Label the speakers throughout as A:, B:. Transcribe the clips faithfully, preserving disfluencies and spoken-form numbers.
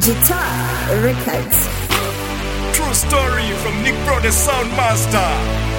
A: Guitar Records.
B: True story from Nick Bro the Sound Master.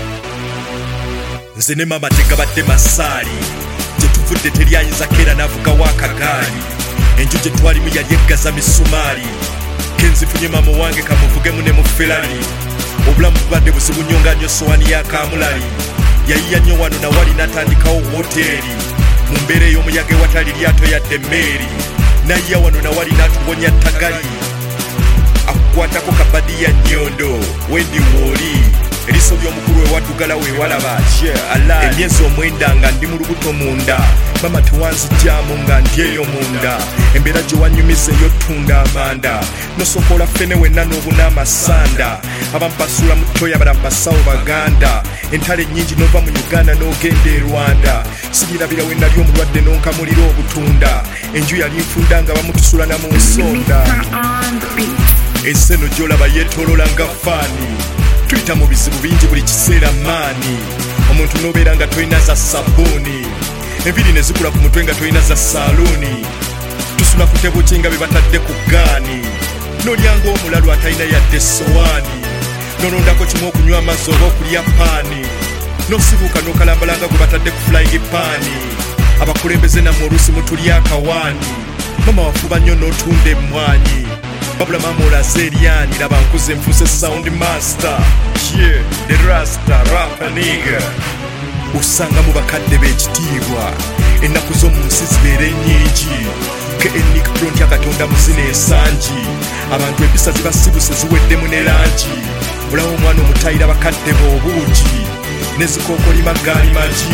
B: Nzene mama teka batte masali jetuvudde teriyayinza kera navuga wakagaali enjuje twali muyali eggaza misumali kenzifunye mama wange kamuvuge mune mu Ferrari obulamu bubadde buzibu nnyo nga nnyo sowani ya kamulali yayiya nnyo wano nawali natandikawo hoteri mu mbeera ey'omuyaga ewatali lyato yadde mmeeri nayiya wano nawali natuwonya tagali akukwatako kabadi ya nnyondo wendi wooli eriso ly'omukulu ewaddugala weewalaba emyezi omwenda nga ndi mu lubuto munda mama tewanzijjaamu nga ndyeyo munda embeera gye wanyumiza ey'ottunda amanda nosokola ffene wenna n'obuna amasanda abampasuula mu toya balaba basawo baganda entale nnyingi n'ova mu uganda n'ogenda e rwanda sirirabira we nali omulwadde n'onkamulira obutunda enju yali nfunda nga bamutusula na mu nsonda enseno gy'olaba yeetoolola nga faani tuyita mu bizibu bingi buli kiseera maani omuntu n'obeera nga tolina za sabbuuni enviri ne zikula ku mutwe nga tolina za saaluuni tusula ku tebo ki nga be batadde ku gaani n'olyanga omulalu atalina yadde sowaani nolondako kimu okunywa amazzi oba okulya paani n'osibuuka n'okalambalanga gwe batadde ku flying paani abakulembeze nammwe oluusi mutulya akawaani mama wafuba nnyo n'otunda emmwanyi babula mama olaze eryani laba nkuze nfuse sound master yeah, the rasta rapa nigga osanga mu bakadde b'ekitiibwa ennaku z'omu nsi zibeera ennyingi ke Nick Bro ntya katonda muzina ensangi abantu empisa zibasibuse ziweddemu ne langi olawo omwana omutayira bakadde b'obuugi nezikookolima gaali magi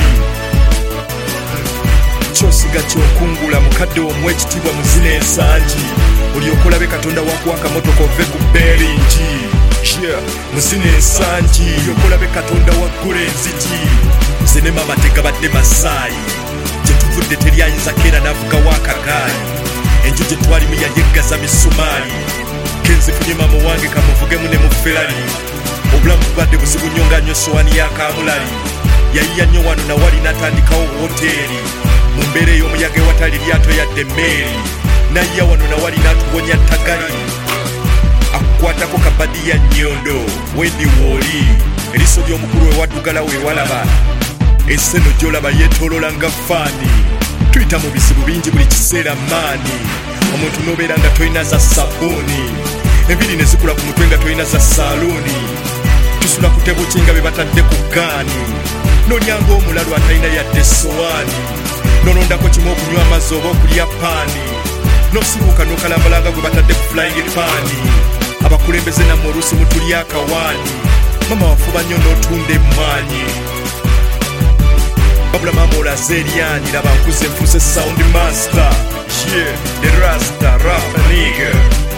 B: kyosiga kyokungula mukadde omu ekitiibwa muzina ensangi olyoka olabe katonda wakuwa akamotoka ove ku beeringi yeah, muzina ensangi olyoka olabe katonda waggula enzigi nze ne mama tegabadde masaayi gyetuvudde teryayinza kera navuga wakagaali enju gye twalimu yali eggaza misumaali kenzifunye mama wange kamuvugemu ne mu Ferrari obulamu bubadde buzibu nnyo nga nnyo sowani ya kamulali yayiya nnyo wano nawali natandikawo hoteri mu mbeera ey'omuyaga ewatali lyato yadde mmeeri nayiya wano nawali natuwonya tagali akukwatako kabadi ya nnyondo wendi wooli eriso ly'omukulu ewaddugala weewalaba enseno gy'olaba yeetoolola nga faani tuyita mu bizibu bingi buli kiseera maani omuntu n'obeera nga tolina za sabbuuni enviri ne zikula ku mutwe nga tolina za saaluuni tusula ku tebo ki nga be batadde ku gaani n'olyanga omulalu atalina yadde sowaani nolondako kimu okunywa amazzi oba okulya paani n'osibuuka n'okalambalanga gwe batadde ku flying paani abakulembeze nammwe oluusi mutulya akawaani mama wafuba nnyo n'otunda emmwanyi babula mama olaze eryani laba nkuze nfuse sound master yeah, the rasta rapa nigga